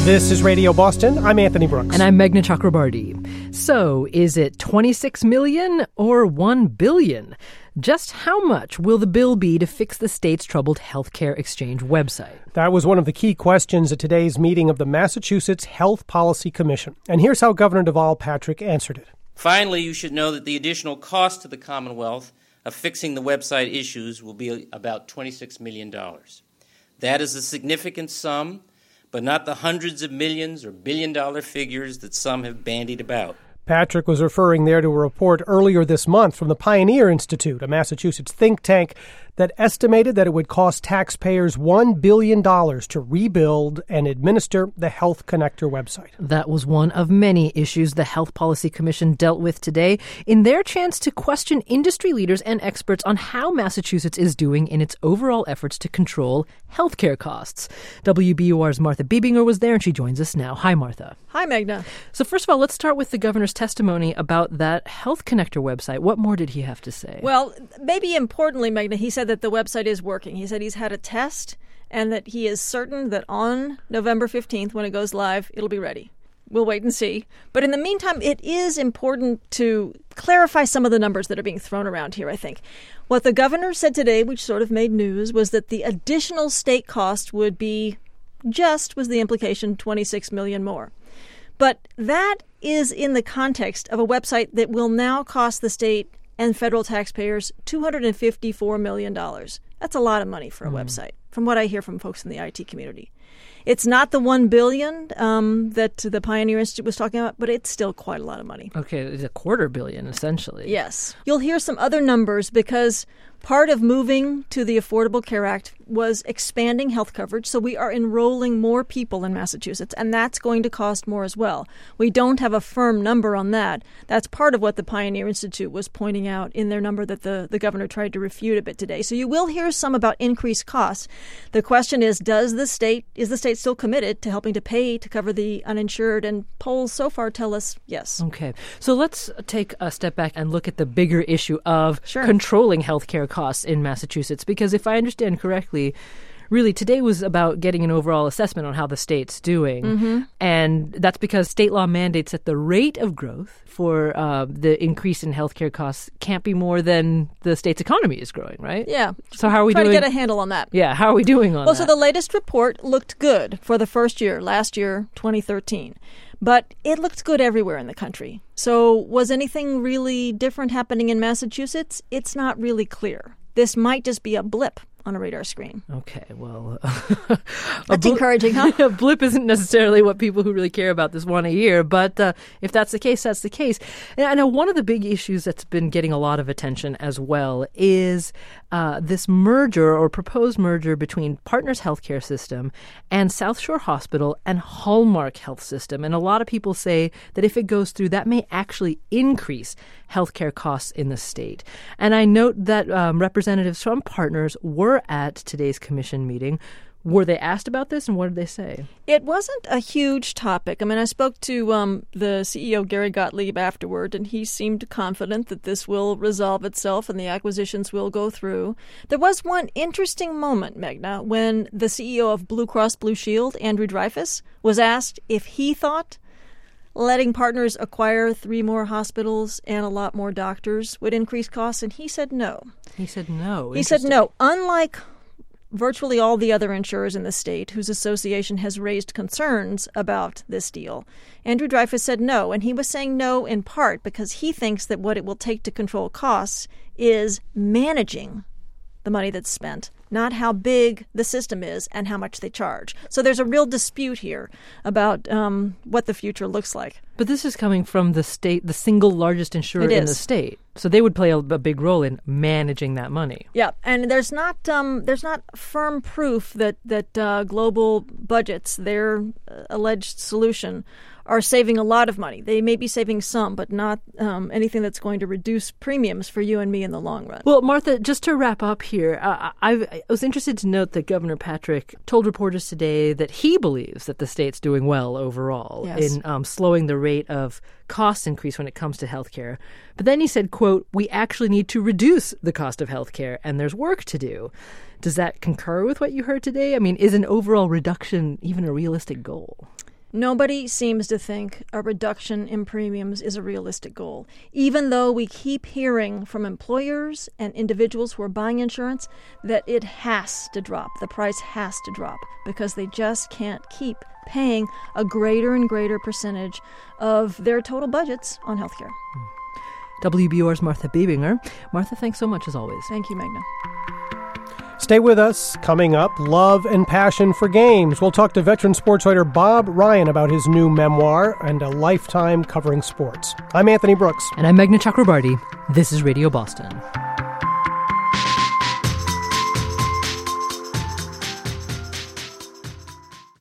This is Radio Boston. I'm Anthony Brooks. And I'm Meghna Chakrabarti. So, is it $26 million or $1 billion? Just how much will the bill be to fix the state's troubled healthcare exchange website? That was one of the key questions at today's meeting of the Massachusetts Health Policy Commission. And here's how Governor Deval Patrick answered it. Finally, you should know that the additional cost to the Commonwealth of fixing the website issues will be about $26 million. That is a significant sum, but not the hundreds of millions or billion-dollar figures that some have bandied about. Patrick was referring there to a report earlier this month from the Pioneer Institute, a Massachusetts think tank that estimated that it would cost taxpayers $1 billion to rebuild and administer the Health Connector website. That was one of many issues the Health Policy Commission dealt with today in their chance to question industry leaders and experts on how Massachusetts is doing in its overall efforts to control healthcare costs. WBUR's Martha Biebinger was there, and she joins us now. Hi, Martha. Hi, Meghna. So first of all, let's start with the governor's testimony about that Health Connector website. What more did he have to say? Well, maybe importantly, Meghna, he said that the website is working. He said he's had a test and that he is certain that on November 15th, when it goes live, it'll be ready. We'll wait and see. But in the meantime, it is important to clarify some of the numbers that are being thrown around here, I think. What the governor said today, which sort of made news, was that the additional state cost would be was the implication, $26 million more. But that is in the context of a website that will now cost the state and federal taxpayers $254 million. That's a lot of money for a website, from what I hear from folks in the IT community. It's not the $1 billion that the Pioneer Institute was talking about, but it's still quite a lot of money. Okay, it's $250 million, essentially. Yes. You'll hear some other numbers because part of moving to the Affordable Care Act was expanding health coverage, so we are enrolling more people in Massachusetts, and that's going to cost more as well. We don't have a firm number on that. That's part of what the Pioneer Institute was pointing out in their number that the governor tried to refute a bit today. So you will hear some about increased costs. The question is the state still committed to helping to pay to cover the uninsured? And polls so far tell us yes. Okay. So let's take a step back and look at the bigger issue of controlling healthcare costs in Massachusetts, because if I understand correctly, really today was about getting an overall assessment on how the state's doing. Mm-hmm. And that's because state law mandates that the rate of growth for the increase in healthcare costs can't be more than the state's economy is growing, right? Yeah. So how are we doing? Trying to get a handle on that. Yeah. How are we doing on that? Well, so the latest report looked good for the first year, last year, 2013. But it looked good everywhere in the country. So was anything really different happening in Massachusetts? It's not really clear. This might just be a blip on a radar screen. Okay, well... That's encouraging, huh? A blip isn't necessarily what people who really care about this want to hear, but if that's the case, that's the case. And I know one of the big issues that's been getting a lot of attention as well is this merger or proposed merger between Partners Healthcare System and South Shore Hospital and Hallmark Health System. And a lot of people say that if it goes through, that may actually increase healthcare costs in the state. And I note that representatives from Partners were at today's commission meeting. Were they asked about this, and what did they say? It wasn't a huge topic. I mean, I spoke to the CEO, Gary Gottlieb, afterward, and he seemed confident that this will resolve itself and the acquisitions will go through. There was one interesting moment, Meghna, when the CEO of Blue Cross Blue Shield, Andrew Dreyfus, was asked if he thought letting Partners acquire 3 more hospitals and a lot more doctors would increase costs, and he said no. He said no. He said no. Unlike virtually all the other insurers in the state whose association has raised concerns about this deal, Andrew Dreyfus said no, and he was saying no in part because he thinks that what it will take to control costs is managing the money that's spent, not how big the system is and how much they charge. So there's a real dispute here about what the future looks like. But this is coming from the state, the single largest insurer in the state. So they would play a big role in managing that money. Yeah, and there's not firm proof that global budgets, their alleged solution, are saving a lot of money. They may be saving some, but not anything that's going to reduce premiums for you and me in the long run. Well, Martha, just to wrap up here, I was interested to note that Governor Patrick told reporters today that he believes that the state's doing well overall in slowing the rate of cost increase when it comes to healthcare. But then he said, quote, "We actually need to reduce the cost of healthcare, and there's work to do." Does that concur with what you heard today? I mean, is an overall reduction even a realistic goal? Nobody seems to think a reduction in premiums is a realistic goal, even though we keep hearing from employers and individuals who are buying insurance that it has to drop. The price has to drop because they just can't keep paying a greater and greater percentage of their total budgets on healthcare. WBUR's Martha Bebinger. Martha, thanks so much as always. Thank you, Magna. Stay with us. Coming up, love and passion for games. We'll talk to veteran sports writer Bob Ryan about his new memoir and a lifetime covering sports. I'm Anthony Brooks. And I'm Meghna Chakrabarti. This is Radio Boston.